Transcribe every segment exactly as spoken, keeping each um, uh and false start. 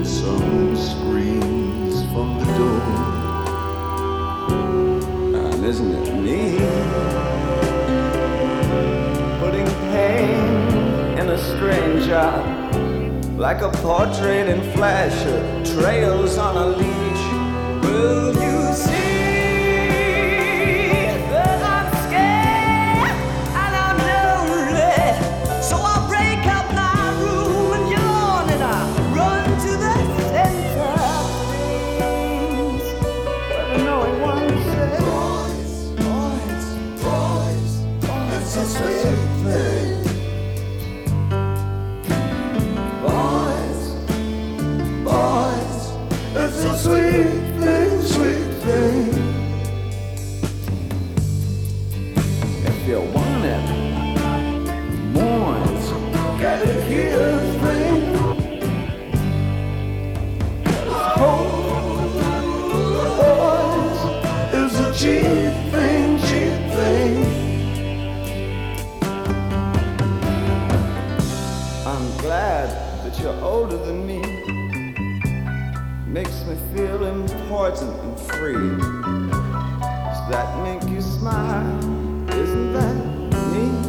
Some screams from the door. And isn't it neat? Putting pain in a stranger, like a portrait in flash, trails on a leash. Will you see? Sweet thing, sweet thing. If you want it, boys, got it here, thing. Cold, boys, is a cheap thing, cheap thing. I'm glad that you're older than me. Makes me feel important and free. Does that make you smile? Isn't that neat?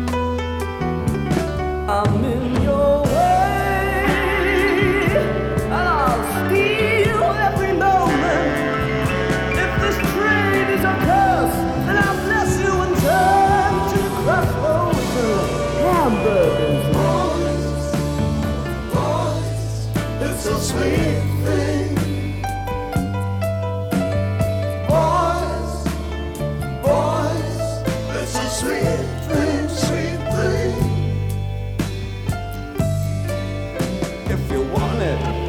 I'm in your way, and I'll steal every moment. If this trade is a curse, then I'll bless you and turn to the crossroads to hamburgers. Boys, boys, it's a sweet thing. Sweet thing, sweet thing. If you want it,